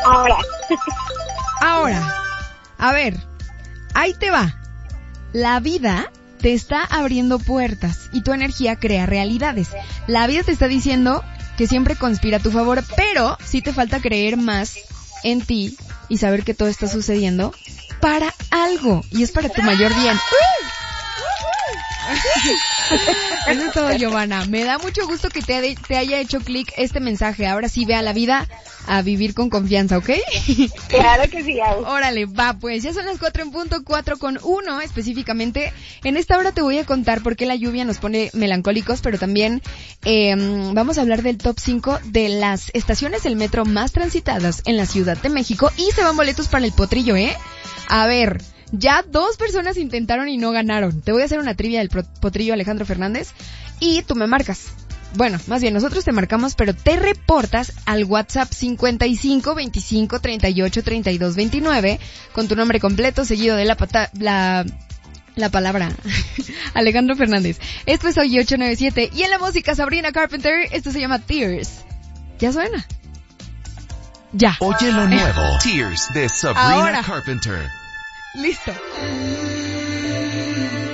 Ahora, a ver, ahí te va. La vida te está abriendo puertas y tu energía crea realidades. La vida te está diciendo que siempre conspira a tu favor, pero sí te falta creer más en ti y saber que todo está sucediendo para algo y es para tu mayor bien. Eso es todo, Giovanna. Me da mucho gusto que te haya hecho clic este mensaje. Ahora sí, ve a la vida a vivir con confianza, ¿ok? Claro que sí, Au. Órale, va, pues ya son las 4:00, 4:01 específicamente. En esta hora te voy a contar por qué la lluvia nos pone melancólicos, pero también vamos a hablar del top 5 de las estaciones del metro más transitadas en la Ciudad de México y se van boletos para el potrillo, ¿eh? A ver, ya 2 personas intentaron y no ganaron. Te voy a hacer una trivia del potrillo Alejandro Fernández y tú me marcas. Bueno, más bien nosotros te marcamos, pero te reportas al WhatsApp 55 25 38 32 29 con tu nombre completo seguido de la palabra Alejandro Fernández. Esto es Hoy 897 y en la música Sabrina Carpenter, esto se llama Tears. ¿Ya suena? Ya. Oye lo nuevo, Tears de Sabrina Ahora. Carpenter. Listo.